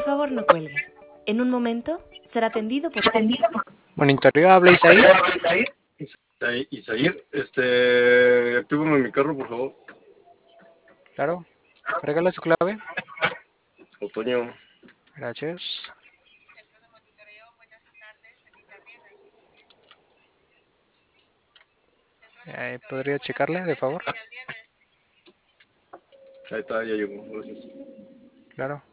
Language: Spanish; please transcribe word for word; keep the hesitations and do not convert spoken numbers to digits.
favor no cuelgue. En un momento será atendido por... Monitorio, habla Isaí. Isaí, Isaí, este, actívame mi carro, por favor. Claro. Regala su clave. Otoño. Gracias. Eh, ¿Podría checarle, de favor? Ahí está, ya llegó, gracias. Claro.